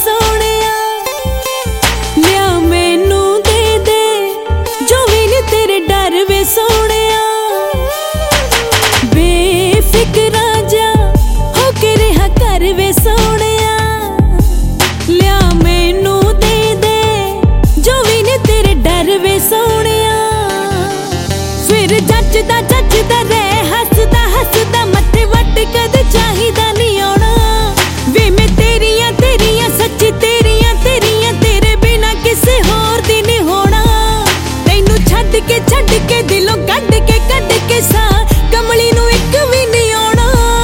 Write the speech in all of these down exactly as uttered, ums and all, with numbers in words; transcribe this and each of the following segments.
सोहणिया लिया मैनू दे दे जो भी नी तेरे डर वे सोहणिया बेफिक्रा जा हो के रहा कर वे सोहणिया लिया मैनू दे दे जो भी नी तेरे डर वे सोहणिया फिर जचदा जचदा रह हसदा हसदा मथे वट कदे चाहिदा नहीं आउणा वे मैं तेरियां तेरियां सच्ची तेरियां तेरियां तेरे बिना किसे होर दी नहीं होना तैनू छड्ड के छड्ड के दिलों कढ के कढ के सा कमली नू इक भी नहीं आउणा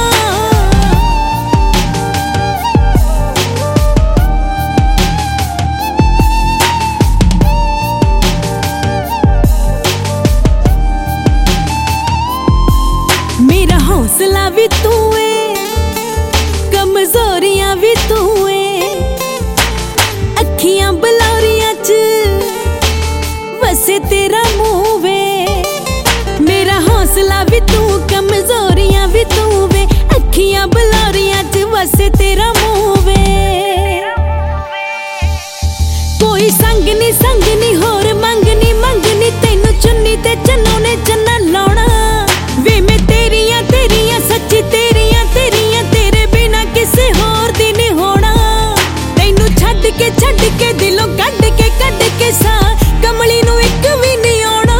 मेरा हौसला भी तू है कमजोरियां भी तू है अखियां बलौरियां च वसे तेरा मुंह वे मेरा हौसला भी तू कमजोरियां भी तू वे अखियां बलौरियां च वसे तेरा मुंह वे कोई संग नी संग नी होर मंगनी मंगनी तैनू चुन्नी ते चन्नों ने चन्ना लाउणा वे मैं तेरियां तेरियां सच्ची तेरियां तेरियां तेरे बिना किसे होर दी नहीं होना तैनू छड्ड के छड्ड के दिलों कढ के कढ के सा कमली नू इक भी नहीं आउणा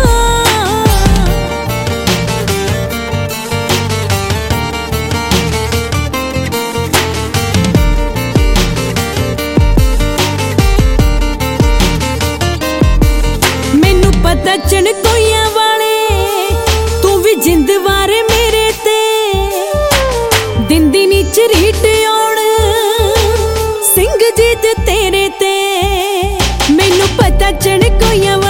मैनू पता चणकोइयां वाले तू भी जिंद वारे मेरे ते दिंदी नी झरीट आउण सिंह जीत तेरे ते मैनू पता चणकोइयां